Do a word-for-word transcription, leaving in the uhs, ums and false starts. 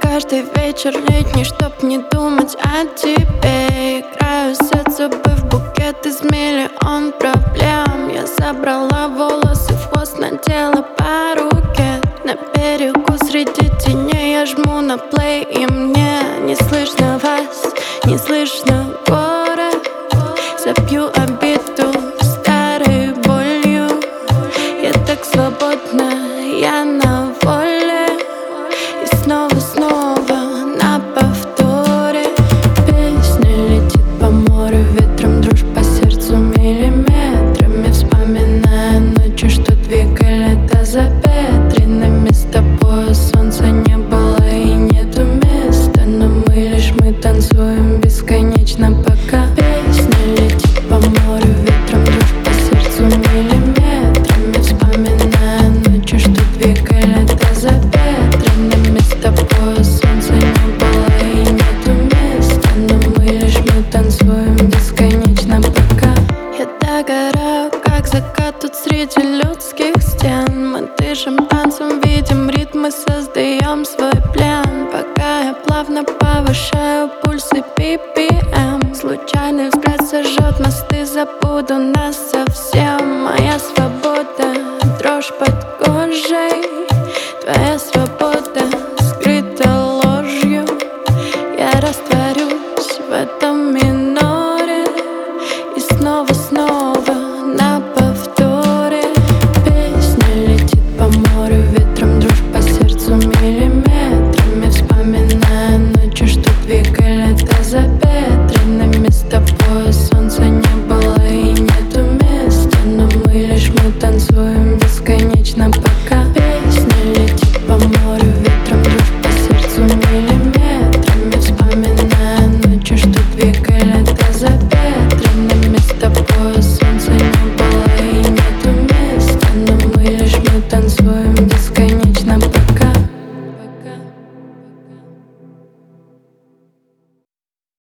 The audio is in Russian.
каждый вечер летний, чтоб не думать о тебе. Играю с собой в букет из миллион проблем. Я забрала волосы в хвост, надела пару кед. На берегу среди теней я жму на плей, и мне не слышно вас, не слышно город. Забью обиду старой болью. Я так свободна, я на воле. И снова, снова на повторе. Песня летит по морю ветром, дрожь по сердцу миллиметрами. Вспоминая ночи, что двигали до запетренными. С тобой солнца не было и нету места, но мы лишь мы танцуем бесконечно пока. Песня летит по морю ветром, дрожь по сердцу миллиметрами. Вспоминая ночи, что двигали до запетренными. С тобой солнца не было и нету места, но мы лишь мы танцуем бесконечно пока. Я догораю, как закат тут среди людских стен. Мы дышим танцем, видим ритмы, создаем свой плен. Пока я плавно повышаю пульсы би пи эм. Случайный взгляд сожжет мосты, забуду нас совсем. Моя свобода, дрожь под кожей, твоя свобода.